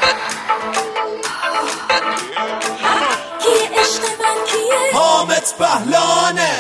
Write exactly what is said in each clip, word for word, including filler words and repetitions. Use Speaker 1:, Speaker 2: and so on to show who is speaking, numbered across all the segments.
Speaker 1: کیه عشق من کیه؟
Speaker 2: حامد بهلانه.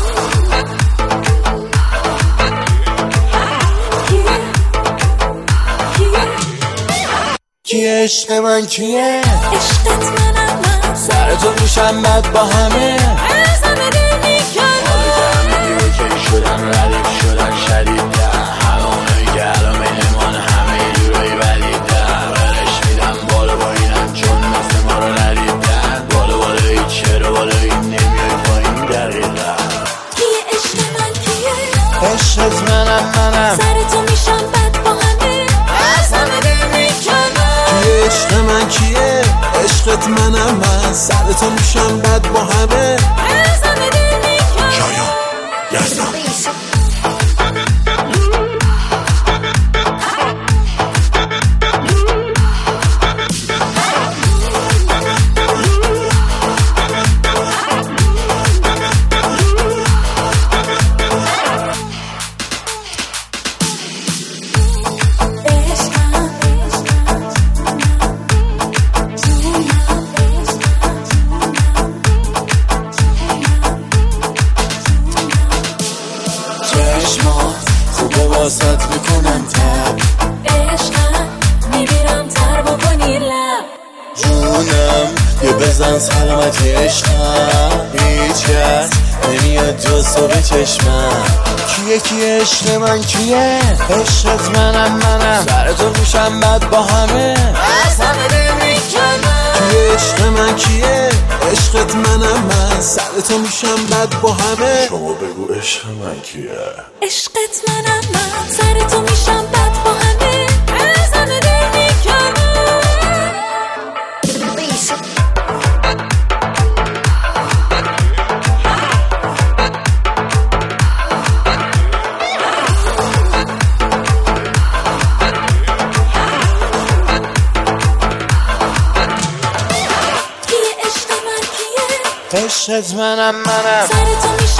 Speaker 2: کیه عشق من کیه؟
Speaker 1: عشقت منم من،
Speaker 2: سر تو میشم بد با همه،
Speaker 1: از همه دل میکنم.
Speaker 2: حالا که شدن ردیف شدن شدیدن، همه اونایی که الان بینمان همه جورایی ولیدن، برش میدم بالا با اینم چون مثل ما رو ندیدن، بالا بالا ای چرا بالا این نمیای پایین دقیقا.
Speaker 1: کیه عشق من کیه؟
Speaker 2: عشقت منم منم،
Speaker 1: سر تو میشم بد با همه، از همه دل میکنم.
Speaker 2: کیه عشق من کیه؟ عشقت منم من، سر تو میشم بد با همه،
Speaker 1: از همه دل میکنم.
Speaker 2: شایان یزدان. خوبه واسط میکنم تب،
Speaker 1: عشقم میگیرم تر بکنی لب.
Speaker 2: جونم یه بزن سلامتی عشقم، هیچ کس نمیاد جز تو به چشمم. کیه کیه عشق من کیه؟ عشقت منم منم، سر تو میشم بد با همه،
Speaker 1: از همه دل میکنم.
Speaker 2: کیه عشق من کیه؟ عشقت منم من، سر تو میشم بد با همه. شما بگو عشق من کیه؟
Speaker 1: عشقت منم من، سر تو میشم بد با همه، از همه دل میکنم.
Speaker 2: عشقت منم منم،
Speaker 1: سر تو